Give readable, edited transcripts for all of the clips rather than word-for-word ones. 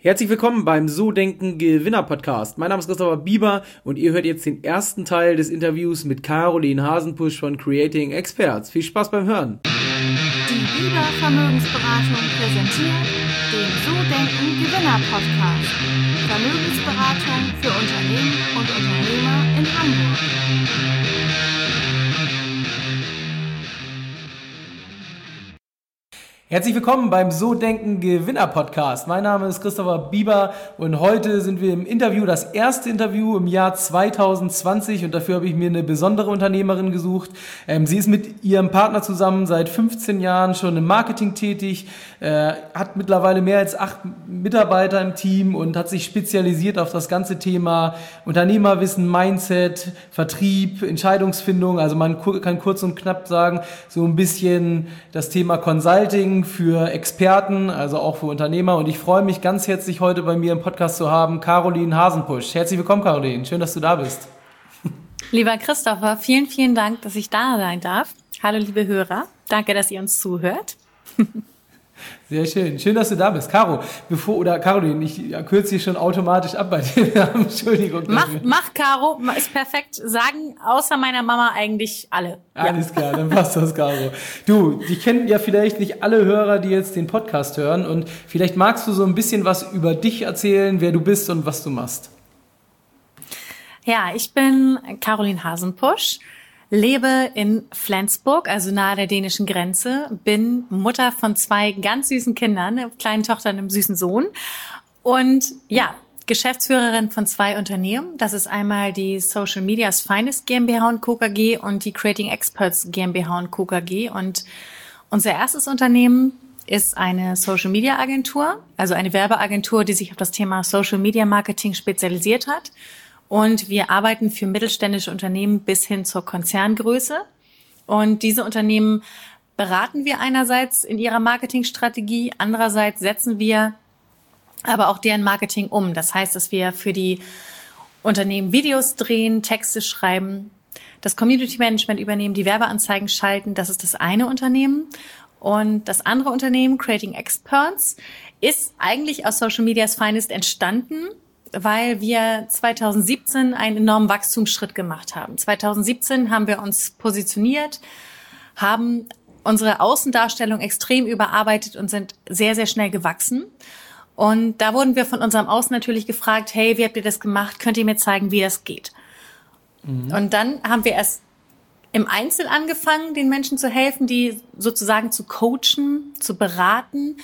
Herzlich willkommen beim So Denken Gewinner Podcast. Mein Name ist Christopher Bieber und ihr hört jetzt den ersten Teil des Interviews mit Caroline Hasenpusch von Creating Experts. Viel Spaß beim Hören. Die Bieber Vermögensberatung präsentiert den So Denken Gewinner Podcast. Vermögensberatung für Unternehmen und Unternehmer in Hamburg. Herzlich willkommen beim So Denken Gewinner Podcast. Mein Name ist Christopher Bieber und heute sind wir im Interview, das erste Interview im Jahr 2020 und dafür habe ich mir eine besondere Unternehmerin gesucht. Sie ist mit ihrem Partner zusammen seit 15 Jahren schon im Marketing tätig, hat mittlerweile mehr als 8 Mitarbeiter im Team und hat sich spezialisiert auf das ganze Thema Unternehmerwissen, Mindset, Vertrieb, Entscheidungsfindung. Also man kann kurz und knapp sagen, so ein bisschen das Thema Consulting für Experten, also auch für Unternehmer. Und ich freue mich ganz herzlich, heute bei mir im Podcast zu haben, Caroline Hasenpusch. Herzlich willkommen, Caroline. Schön, dass du da bist. Lieber Christopher, vielen, vielen Dank, dass ich da sein darf. Hallo, liebe Hörer. Danke, dass ihr uns zuhört. Sehr schön. Schön, dass du da bist. Caroline, ich kürze dich schon automatisch ab bei dir. Entschuldigung. Mach, Caro, ist perfekt. Sagen außer meiner Mama eigentlich alle. Alles klar, dann passt das, Caro. Du, die kennen ja vielleicht nicht alle Hörer, die jetzt den Podcast hören. Und vielleicht magst du so ein bisschen was über dich erzählen, wer du bist und was du machst. Ja, ich bin Caroline Hasenpusch. Lebe in Flensburg, also nahe der dänischen Grenze, bin Mutter von 2 ganz süßen Kindern, einer kleinen Tochter und einem süßen Sohn und ja, Geschäftsführerin von 2 Unternehmen. Das ist einmal die Social Media's Finest GmbH und Co. KG und die Creating Experts GmbH und Co. KG. Und unser erstes Unternehmen ist eine Social Media Agentur, also eine Werbeagentur, die sich auf das Thema Social Media Marketing spezialisiert hat. Und wir arbeiten für mittelständische Unternehmen bis hin zur Konzerngröße. Und diese Unternehmen beraten wir einerseits in ihrer Marketingstrategie, andererseits setzen wir aber auch deren Marketing um. Das heißt, dass wir für die Unternehmen Videos drehen, Texte schreiben, das Community Management übernehmen, die Werbeanzeigen schalten. Das ist das eine Unternehmen. Und das andere Unternehmen, Creating Experts, ist eigentlich aus Social Media's Finest entstanden, weil wir 2017 einen enormen Wachstumsschritt gemacht haben. 2017 haben wir uns positioniert, haben unsere Außendarstellung extrem überarbeitet und sind sehr, sehr schnell gewachsen. Und da wurden wir von unserem Außen natürlich gefragt, hey, wie habt ihr das gemacht? Könnt ihr mir zeigen, wie das geht? Und dann haben wir erst im Einzel angefangen, den Menschen zu helfen, die sozusagen zu coachen, zu beraten.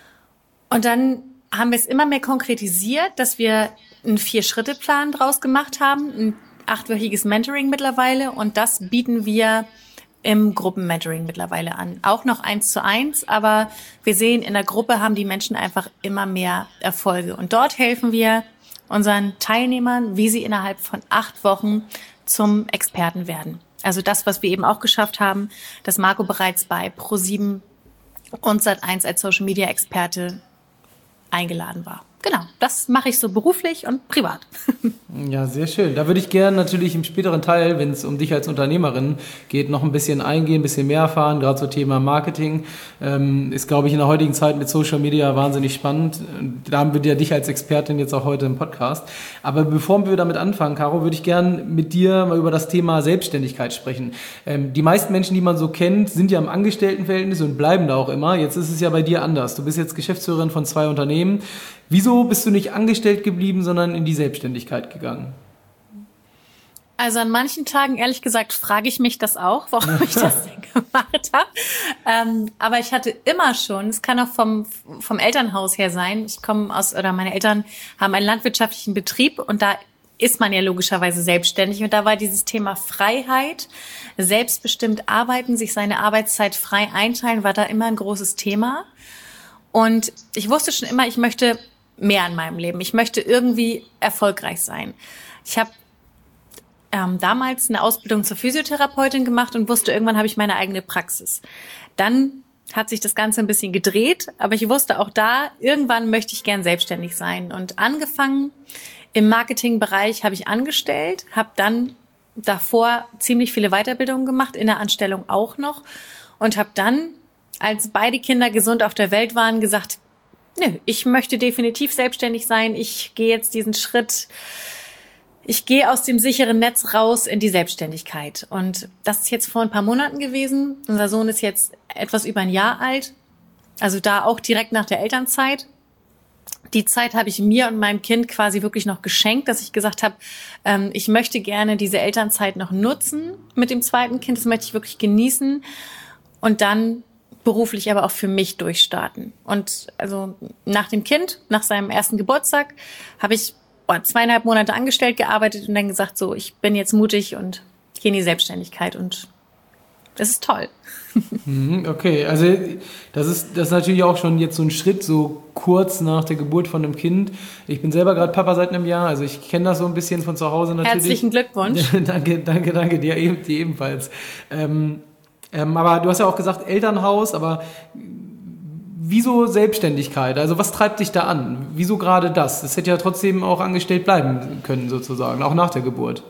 Und dann haben wir es immer mehr konkretisiert, dass wir einen 4-Schritte-Plan draus gemacht haben, ein 8-wöchiges Mentoring mittlerweile und das bieten wir im Gruppenmentoring mittlerweile an. Auch noch 1:1, aber wir sehen, in der Gruppe haben die Menschen einfach immer mehr Erfolge und dort helfen wir unseren Teilnehmern, wie sie innerhalb von 8 Wochen zum Experten werden. Also das, was wir eben auch geschafft haben, dass Marco bereits bei ProSieben und Sat.1 als Social-Media-Experte eingeladen war. Genau, das mache ich so beruflich und privat. Ja, sehr schön. Da würde ich gerne natürlich im späteren Teil, wenn es um dich als Unternehmerin geht, noch ein bisschen eingehen, ein bisschen mehr erfahren, gerade zum Thema Marketing. Ist, glaube ich, in der heutigen Zeit mit Social Media wahnsinnig spannend. Da haben wir ja dich als Expertin jetzt auch heute im Podcast. Aber bevor wir damit anfangen, Caro, würde ich gerne mit dir mal über das Thema Selbstständigkeit sprechen. Die meisten Menschen, die man so kennt, sind ja im Angestelltenverhältnis und bleiben da auch immer. Jetzt ist es ja bei dir anders. Du bist jetzt Geschäftsführerin von 2 Unternehmen. Wieso bist du nicht angestellt geblieben, sondern in die Selbstständigkeit gegangen? Also an manchen Tagen, ehrlich gesagt, frage ich mich das auch, warum ich das denn gemacht habe. Aber ich hatte immer schon, es kann auch vom Elternhaus her sein, meine Eltern haben einen landwirtschaftlichen Betrieb und da ist man ja logischerweise selbstständig. Und da war dieses Thema Freiheit, selbstbestimmt arbeiten, sich seine Arbeitszeit frei einteilen, war da immer ein großes Thema. Und ich wusste schon immer, ich möchte mehr in meinem Leben. Ich möchte irgendwie erfolgreich sein. Ich habe damals eine Ausbildung zur Physiotherapeutin gemacht und wusste, irgendwann habe ich meine eigene Praxis. Dann hat sich das Ganze ein bisschen gedreht, aber ich wusste auch da, irgendwann möchte ich gern selbstständig sein. Und angefangen im Marketingbereich habe ich angestellt, habe dann davor ziemlich viele Weiterbildungen gemacht, in der Anstellung auch noch und habe dann, als beide Kinder gesund auf der Welt waren, gesagt, Nö, ich möchte definitiv selbstständig sein. Ich gehe jetzt diesen Schritt. Ich gehe aus dem sicheren Netz raus in die Selbstständigkeit. Und das ist jetzt vor ein paar Monaten gewesen. Unser Sohn ist jetzt etwas über ein Jahr alt. Also da auch direkt nach der Elternzeit. Die Zeit habe ich mir und meinem Kind quasi wirklich noch geschenkt, dass ich gesagt habe, ich möchte gerne diese Elternzeit noch nutzen mit dem zweiten Kind. Das möchte ich wirklich genießen. Und dann beruflich aber auch für mich durchstarten. Und also nach dem Kind, nach seinem ersten Geburtstag, habe ich 2,5 Monate angestellt gearbeitet und dann gesagt, so, ich bin jetzt mutig und gehe in die Selbstständigkeit und das ist toll. Okay, also das ist natürlich auch schon jetzt so ein Schritt, so kurz nach der Geburt von einem Kind. Ich bin selber gerade Papa seit einem Jahr, also ich kenne das so ein bisschen von zu Hause natürlich. Herzlichen Glückwunsch. Danke, dir ebenfalls. Aber du hast ja auch gesagt Elternhaus, aber wieso Selbstständigkeit? Also was treibt dich da an? Wieso gerade das? Das hätte ja trotzdem auch angestellt bleiben können sozusagen, auch nach der Geburt.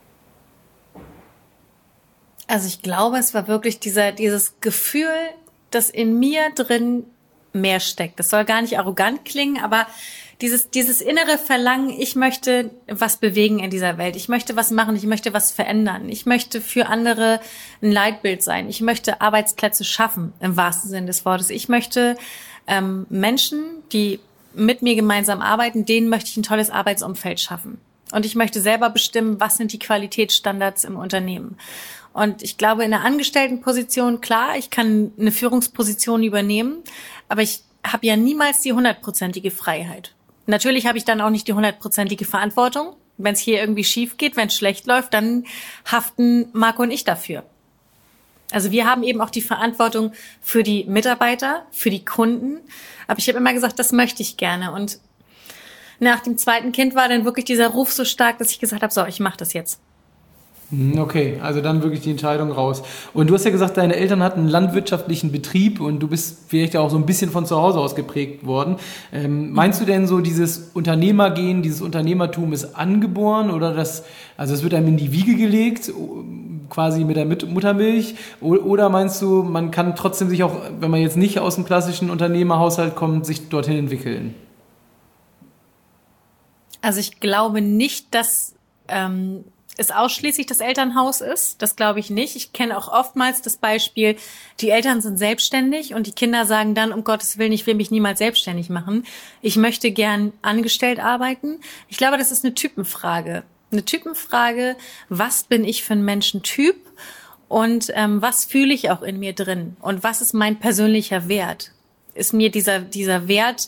Also ich glaube, es war wirklich dieses Gefühl, dass in mir drin mehr steckt. Das soll gar nicht arrogant klingen, aber dieses innere Verlangen, ich möchte was bewegen in dieser Welt. Ich möchte was machen, ich möchte was verändern. Ich möchte für andere ein Leitbild sein. Ich möchte Arbeitsplätze schaffen, im wahrsten Sinne des Wortes. Ich möchte Menschen, die mit mir gemeinsam arbeiten, denen möchte ich ein tolles Arbeitsumfeld schaffen. Und ich möchte selber bestimmen, was sind die Qualitätsstandards im Unternehmen. Und ich glaube, in der Angestelltenposition, klar, ich kann eine Führungsposition übernehmen, aber ich habe ja niemals die 100%ige Freiheit. Natürlich habe ich dann auch nicht die 100%ige Verantwortung. Wenn es hier irgendwie schief geht, wenn es schlecht läuft, dann haften Marco und ich dafür. Also wir haben eben auch die Verantwortung für die Mitarbeiter, für die Kunden. Aber ich habe immer gesagt, das möchte ich gerne. Und nach dem zweiten Kind war dann wirklich dieser Ruf so stark, dass ich gesagt habe, so, ich mache das jetzt. Okay, also dann wirklich die Entscheidung raus. Und du hast ja gesagt, deine Eltern hatten einen landwirtschaftlichen Betrieb und du bist vielleicht auch so ein bisschen von zu Hause aus geprägt worden. Meinst du denn so, dieses Unternehmergehen, dieses Unternehmertum ist angeboren oder also es wird einem in die Wiege gelegt, quasi mit der Muttermilch? Oder meinst du, man kann trotzdem sich auch, wenn man jetzt nicht aus dem klassischen Unternehmerhaushalt kommt, sich dorthin entwickeln? Also ich glaube nicht, dass es ausschließlich das Elternhaus ist. Das glaube ich nicht. Ich kenne auch oftmals das Beispiel, die Eltern sind selbstständig und die Kinder sagen dann, um Gottes Willen, ich will mich niemals selbstständig machen. Ich möchte gern angestellt arbeiten. Ich glaube, das ist eine Typenfrage. Eine Typenfrage, was bin ich für ein Menschentyp und was fühle ich auch in mir drin und was ist mein persönlicher Wert? Ist mir dieser Wert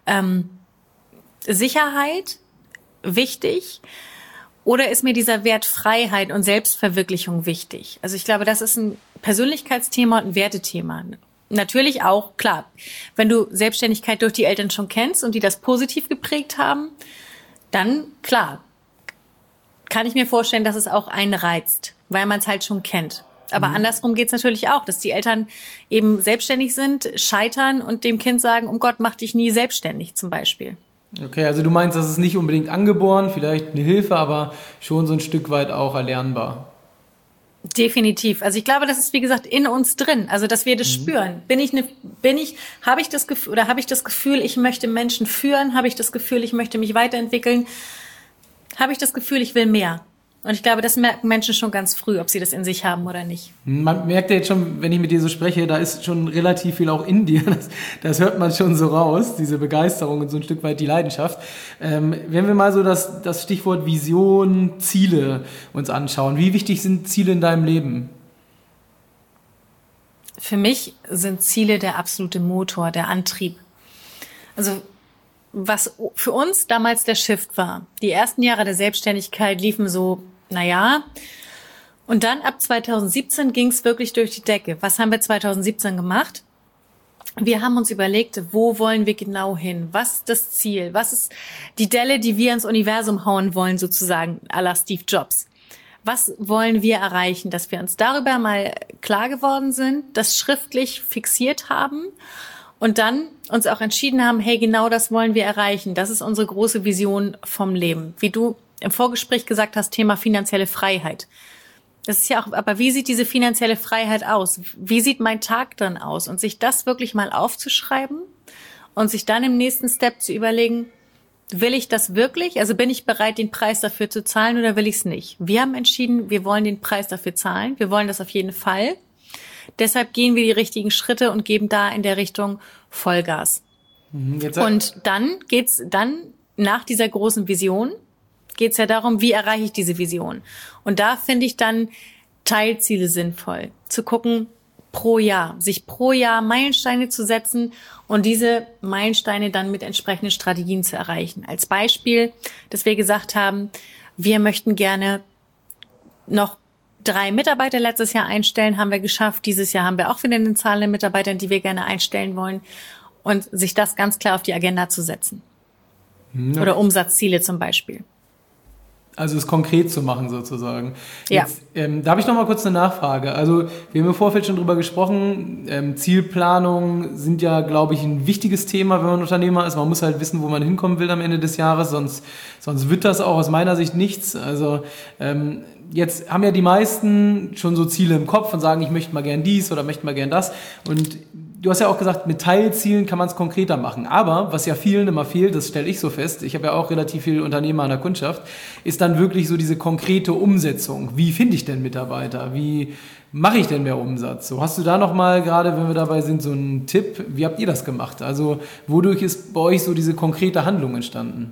Sicherheit wichtig? Oder ist mir dieser Wert Freiheit und Selbstverwirklichung wichtig? Also ich glaube, das ist ein Persönlichkeitsthema und ein Wertethema. Natürlich auch, klar, wenn du Selbstständigkeit durch die Eltern schon kennst und die das positiv geprägt haben, dann, klar, kann ich mir vorstellen, dass es auch einen reizt, weil man es halt schon kennt. Aber andersrum geht's natürlich auch, dass die Eltern eben selbstständig sind, scheitern und dem Kind sagen, um Gott, mach dich nie selbstständig zum Beispiel. Okay, also du meinst, das ist nicht unbedingt angeboren, vielleicht eine Hilfe, aber schon so ein Stück weit auch erlernbar. Definitiv. Also ich glaube, das ist, wie gesagt, in uns drin. Also, dass wir das spüren. Habe ich das Gefühl, ich möchte Menschen führen? Habe ich das Gefühl, ich möchte mich weiterentwickeln? Habe ich das Gefühl, ich will mehr? Und ich glaube, das merken Menschen schon ganz früh, ob sie das in sich haben oder nicht. Man merkt ja jetzt schon, wenn ich mit dir so spreche, da ist schon relativ viel auch in dir. Das hört man schon so raus, diese Begeisterung und so ein Stück weit die Leidenschaft. Wenn wir mal so das Stichwort Vision, Ziele uns anschauen. Wie wichtig sind Ziele in deinem Leben? Für mich sind Ziele der absolute Motor, der Antrieb. Also was für uns damals der Shift war. Die ersten Jahre der Selbstständigkeit liefen so, und dann ab 2017 ging es wirklich durch die Decke. Was haben wir 2017 gemacht? Wir haben uns überlegt, wo wollen wir genau hin? Was ist das Ziel? Was ist die Delle, die wir ins Universum hauen wollen, sozusagen, à la Steve Jobs? Was wollen wir erreichen? Dass wir uns darüber mal klar geworden sind, das schriftlich fixiert haben und dann uns auch entschieden haben, hey, genau das wollen wir erreichen. Das ist unsere große Vision vom Leben. Wie du im Vorgespräch gesagt hast, Thema finanzielle Freiheit. Das ist ja auch, aber wie sieht diese finanzielle Freiheit aus? Wie sieht mein Tag dann aus? Und sich das wirklich mal aufzuschreiben und sich dann im nächsten Step zu überlegen, will ich das wirklich? Also bin ich bereit, den Preis dafür zu zahlen oder will ich es nicht? Wir haben entschieden, wir wollen den Preis dafür zahlen. Wir wollen das auf jeden Fall. Deshalb gehen wir die richtigen Schritte und geben da in der Richtung Vollgas. Und dann geht's nach dieser großen Vision, geht's ja darum, wie erreiche ich diese Vision? Und da finde ich dann Teilziele sinnvoll. Zu gucken, sich pro Jahr Meilensteine zu setzen und diese Meilensteine dann mit entsprechenden Strategien zu erreichen. Als Beispiel, dass wir gesagt haben, wir möchten gerne noch 3 Mitarbeiter letztes Jahr einstellen, haben wir geschafft. Dieses Jahr haben wir auch wieder eine Zahl an Mitarbeitern, die wir gerne einstellen wollen. Und sich das ganz klar auf die Agenda zu setzen. Ja. Oder Umsatzziele zum Beispiel. Also es konkret zu machen sozusagen. Ja. Jetzt, da habe ich noch mal kurz eine Nachfrage. Also wir haben im Vorfeld schon drüber gesprochen. Zielplanung sind ja, glaube ich, ein wichtiges Thema, wenn man Unternehmer ist. Man muss halt wissen, wo man hinkommen will am Ende des Jahres. Sonst wird das auch aus meiner Sicht nichts. Also jetzt haben ja die meisten schon so Ziele im Kopf und sagen, ich möchte mal gern dies oder möchte mal gern das. Und du hast ja auch gesagt, mit Teilzielen kann man es konkreter machen. Aber was ja vielen immer fehlt, das stelle ich so fest, ich habe ja auch relativ viele Unternehmer in der Kundschaft, ist dann wirklich so diese konkrete Umsetzung. Wie finde ich denn Mitarbeiter? Wie mache ich denn mehr Umsatz? So, hast du da nochmal, gerade wenn wir dabei sind, so einen Tipp? Wie habt ihr das gemacht? Also wodurch ist bei euch so diese konkrete Handlung entstanden?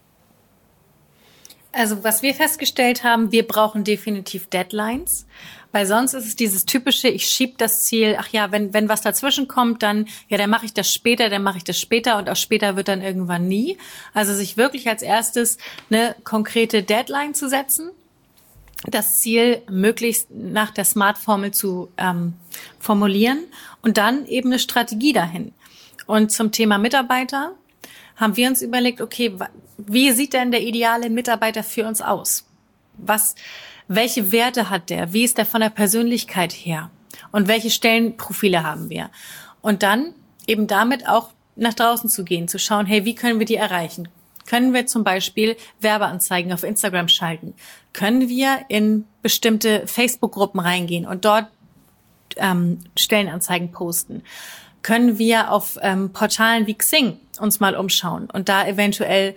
Also was wir festgestellt haben, wir brauchen definitiv Deadlines, weil sonst ist es dieses typische, ich schiebe das Ziel, ach ja, wenn was dazwischen kommt, dann mache ich das später und auch später wird dann irgendwann nie. Also sich wirklich als erstes eine konkrete Deadline zu setzen, das Ziel möglichst nach der SMART-Formel zu formulieren und dann eben eine Strategie dahin. Und zum Thema Mitarbeiter haben wir uns überlegt, okay, wie sieht denn der ideale Mitarbeiter für uns aus? Welche Werte hat der? Wie ist der von der Persönlichkeit her? Und welche Stellenprofile haben wir? Und dann eben damit auch nach draußen zu gehen, zu schauen, hey, wie können wir die erreichen? Können wir zum Beispiel Werbeanzeigen auf Instagram schalten? Können wir in bestimmte Facebook-Gruppen reingehen und dort Stellenanzeigen posten? Können wir auf Portalen wie Xing uns mal umschauen und da eventuell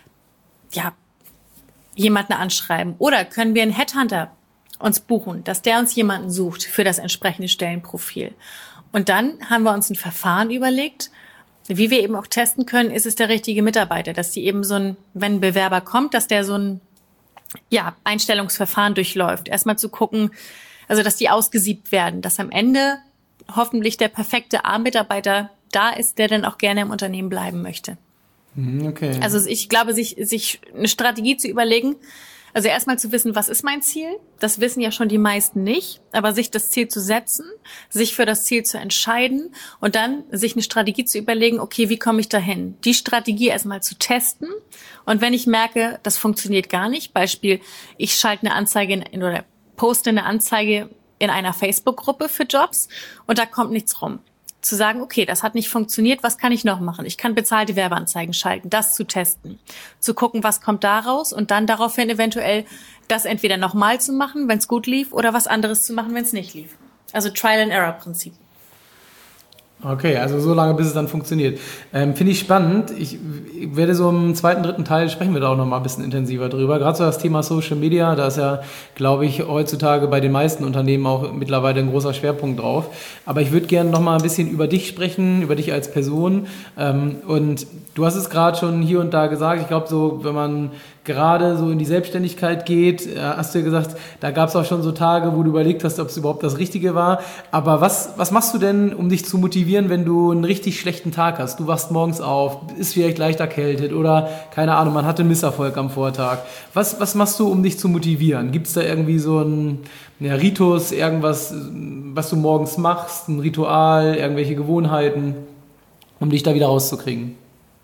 jemanden anschreiben? Oder können wir einen Headhunter uns buchen, dass der uns jemanden sucht für das entsprechende Stellenprofil? Und dann haben wir uns ein Verfahren überlegt, wie wir eben auch testen können, ist es der richtige Mitarbeiter, dass die eben wenn ein Bewerber kommt, dass der so ein Einstellungsverfahren durchläuft. Erstmal zu gucken, also dass die ausgesiebt werden, dass am Ende hoffentlich der perfekte A-Mitarbeiter da ist, der dann auch gerne im Unternehmen bleiben möchte. Okay. Also ich glaube, sich eine Strategie zu überlegen, also erstmal zu wissen, was ist mein Ziel? Das wissen ja schon die meisten nicht, aber sich das Ziel zu setzen, sich für das Ziel zu entscheiden und dann sich eine Strategie zu überlegen, okay, wie komme ich dahin? Die Strategie erstmal zu testen und wenn ich merke, das funktioniert gar nicht, Beispiel, ich schalte eine Anzeige oder poste eine Anzeige in einer Facebook-Gruppe für Jobs und da kommt nichts rum. Zu sagen, okay, das hat nicht funktioniert, was kann ich noch machen? Ich kann bezahlte Werbeanzeigen schalten, das zu testen, zu gucken, was kommt da raus und dann daraufhin eventuell das entweder nochmal zu machen, wenn es gut lief, oder was anderes zu machen, wenn es nicht lief. Also Trial-and-Error-Prinzip. Okay, also so lange, bis es dann funktioniert. Finde ich spannend. Ich werde so im zweiten, dritten Teil sprechen wir da auch noch mal ein bisschen intensiver drüber. Gerade so das Thema Social Media, da ist ja, glaube ich, heutzutage bei den meisten Unternehmen auch mittlerweile ein großer Schwerpunkt drauf. Aber ich würde gerne noch mal ein bisschen über dich sprechen, über dich als Person. Und du hast es gerade schon hier und da gesagt. Ich glaube, so, wenn man gerade so in die Selbstständigkeit geht, hast du ja gesagt, da gab es auch schon so Tage, wo du überlegt hast, ob es überhaupt das Richtige war. Aber was machst du denn, um dich zu motivieren, wenn du einen richtig schlechten Tag hast? Du wachst morgens auf, ist vielleicht leicht erkältet oder, keine Ahnung, man hatte einen Misserfolg am Vortag. Was machst du, um dich zu motivieren? Gibt es da irgendwie so einen Ritus, irgendwas, was du morgens machst, ein Ritual, irgendwelche Gewohnheiten, um dich da wieder rauszukriegen?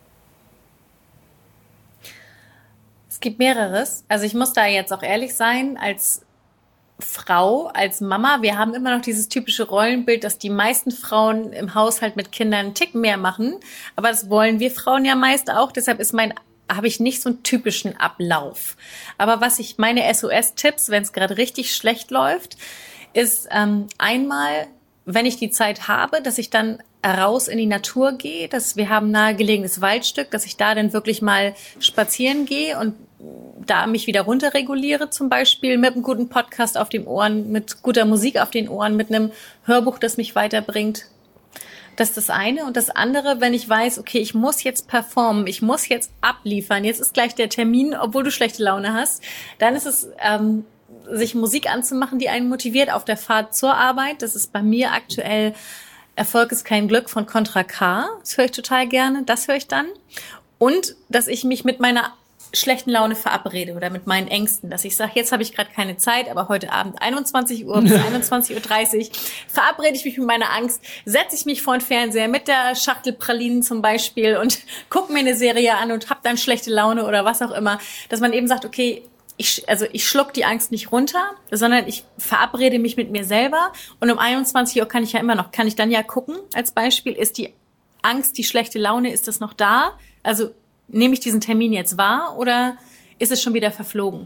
Es gibt mehreres. Also ich muss da jetzt auch ehrlich sein, als Frau, als Mama, wir haben immer noch dieses typische Rollenbild, dass die meisten Frauen im Haushalt mit Kindern einen Tick mehr machen. Aber das wollen wir Frauen ja meist auch. Deshalb habe ich nicht so einen typischen Ablauf. Aber meine SOS-Tipps, wenn es gerade richtig schlecht läuft, ist einmal, wenn ich die Zeit habe, dass ich dann raus in die Natur gehe, dass wir haben ein nahegelegenes Waldstück, dass ich da dann wirklich mal spazieren gehe und da mich wieder runterreguliere, zum Beispiel mit einem guten Podcast auf den Ohren, mit guter Musik auf den Ohren, mit einem Hörbuch, das mich weiterbringt. Das ist das eine. Und das andere, wenn ich weiß, okay, ich muss jetzt performen, ich muss jetzt abliefern, jetzt ist gleich der Termin, obwohl du schlechte Laune hast, dann ist es, sich Musik anzumachen, die einen motiviert auf der Fahrt zur Arbeit. Das ist bei mir aktuell Erfolg ist kein Glück von Contra K. Das höre ich total gerne, das höre ich dann. Und, dass ich mich mit meiner schlechten Laune verabrede oder mit meinen Ängsten, dass ich sage, jetzt habe ich gerade keine Zeit, aber heute Abend 21 Uhr bis 21:30 Uhr verabrede ich mich mit meiner Angst, setze ich mich vor den Fernseher mit der Schachtel Pralinen zum Beispiel und gucke mir eine Serie an und habe dann schlechte Laune oder was auch immer, dass man eben sagt, okay, ich schluck die Angst nicht runter, sondern ich verabrede mich mit mir selber und um 21 Uhr kann ich dann ja gucken, als Beispiel, ist die Angst, die schlechte Laune, ist das noch da? Also nehme ich diesen Termin jetzt wahr oder ist es schon wieder verflogen?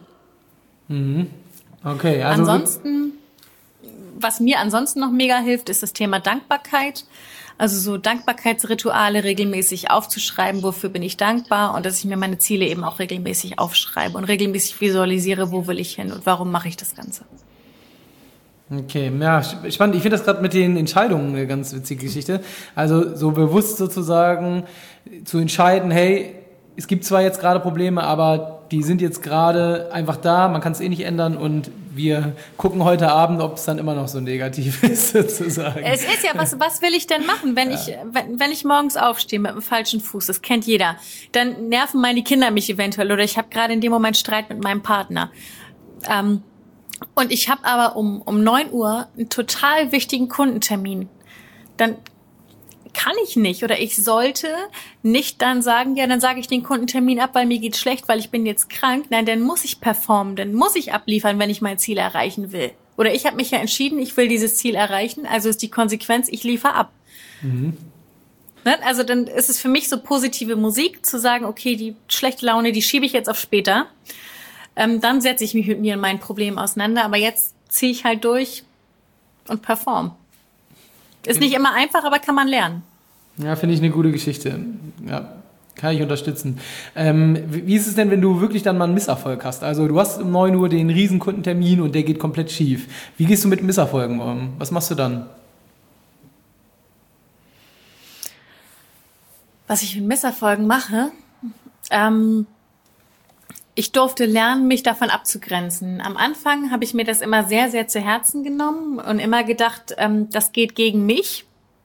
Okay, also ansonsten, was mir ansonsten noch mega hilft, ist das Thema Dankbarkeit. Also so Dankbarkeitsrituale regelmäßig aufzuschreiben, wofür bin ich dankbar und dass ich mir meine Ziele eben auch regelmäßig aufschreibe und regelmäßig visualisiere, wo will ich hin und warum mache ich das Ganze. Okay, ja, spannend. Ich finde das gerade mit den Entscheidungen eine ganz witzige Geschichte. Also so bewusst sozusagen zu entscheiden, hey, es gibt zwar jetzt gerade Probleme, aber die sind jetzt gerade einfach da, man kann es eh nicht ändern und wir gucken heute Abend, ob es dann immer noch so negativ ist, sozusagen. Es ist ja, was will ich denn machen, wenn ich morgens aufstehe mit dem falschen Fuß, das kennt jeder, dann nerven meine Kinder mich eventuell oder ich habe gerade in dem Moment Streit mit meinem Partner. Und ich habe aber um 9 Uhr einen total wichtigen Kundentermin. Dann kann ich nicht oder ich sollte nicht dann sagen, ja, dann sage ich den Kundentermin ab, weil mir geht's schlecht, weil ich bin jetzt krank. Nein, dann muss ich performen, dann muss ich abliefern, wenn ich mein Ziel erreichen will. Oder ich habe mich ja entschieden, ich will dieses Ziel erreichen, also ist die Konsequenz, ich liefere ab. Also dann ist es für mich so positive Musik, zu sagen, okay, die schlechte Laune, die schiebe ich jetzt auf später. Dann setze ich mich mit mir und meinen Problemen auseinander, aber jetzt ziehe ich halt durch und perform. Ist nicht immer einfach, aber kann man lernen. Ja, finde ich eine gute Geschichte. Ja, kann ich unterstützen. Wie ist es denn, wenn du wirklich dann mal einen Misserfolg hast? Also du hast um 9 Uhr den riesen Kundentermin und der geht komplett schief. Wie gehst du mit Misserfolgen um? Was machst du dann? Was ich mit Misserfolgen mache? Ich durfte lernen, mich davon abzugrenzen. Am Anfang habe ich mir das immer sehr, sehr zu Herzen genommen und immer gedacht, das geht gegen mich.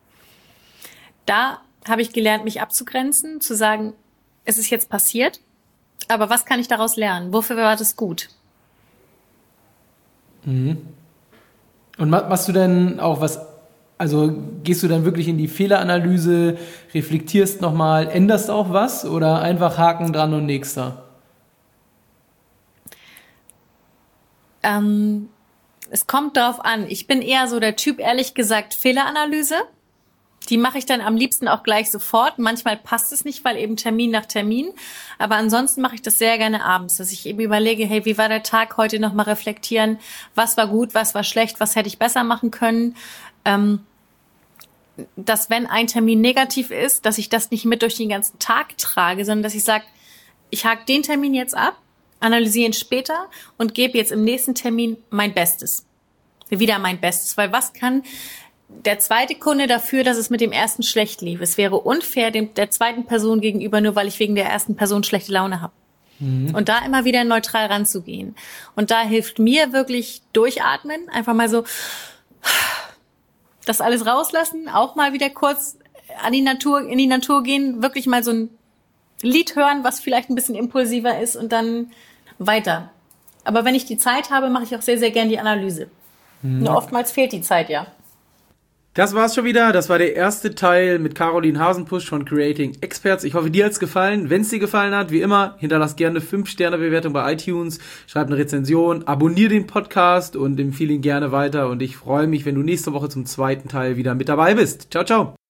Da habe ich gelernt, mich abzugrenzen, zu sagen, es ist jetzt passiert, aber was kann ich daraus lernen? Wofür war das gut? Und machst du denn auch was, also gehst du dann wirklich in die Fehleranalyse, reflektierst nochmal, änderst auch was oder einfach Haken dran und nächster? Es kommt darauf an. Ich bin eher so der Typ, ehrlich gesagt, Fehleranalyse. Die mache ich dann am liebsten auch gleich sofort. Manchmal passt es nicht, weil eben Termin nach Termin. Aber ansonsten mache ich das sehr gerne abends, dass ich eben überlege, hey, wie war der Tag heute, nochmal reflektieren, was war gut, was war schlecht, was hätte ich besser machen können. Dass wenn ein Termin negativ ist, dass ich das nicht mit durch den ganzen Tag trage, sondern dass ich sage, ich hake den Termin jetzt ab, analysiere ihn später und gebe jetzt im nächsten Termin mein Bestes. Wieder mein Bestes, weil was kann der zweite Kunde dafür, dass es mit dem ersten schlecht lief? Es wäre unfair der zweiten Person gegenüber, nur weil ich wegen der ersten Person schlechte Laune habe. Und da immer wieder neutral ranzugehen. Und da hilft mir wirklich durchatmen, einfach mal so das alles rauslassen, auch mal wieder kurz in die Natur gehen, wirklich mal so ein Lied hören, was vielleicht ein bisschen impulsiver ist und dann weiter. Aber wenn ich die Zeit habe, mache ich auch sehr, sehr gern die Analyse. Nur oftmals fehlt die Zeit, ja. Das war's schon wieder. Das war der erste Teil mit Caroline Hasenpusch von Creating Experts. Ich hoffe, dir hat's gefallen. Wenn es dir gefallen hat, wie immer, hinterlass gerne 5-Sterne-Bewertung bei iTunes, schreib eine Rezension, abonniere den Podcast und empfehle ihn gerne weiter. Und ich freue mich, wenn du nächste Woche zum zweiten Teil wieder mit dabei bist. Ciao, ciao.